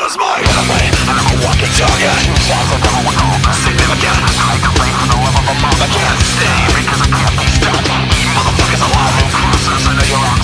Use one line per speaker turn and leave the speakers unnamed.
was my enemy, and I'm a walking target. Shots of devil with hope, see them again. I complain for the love of a mom, I can't stay because I can't be stopped. You motherfuckers alive in cruisers, I know you're on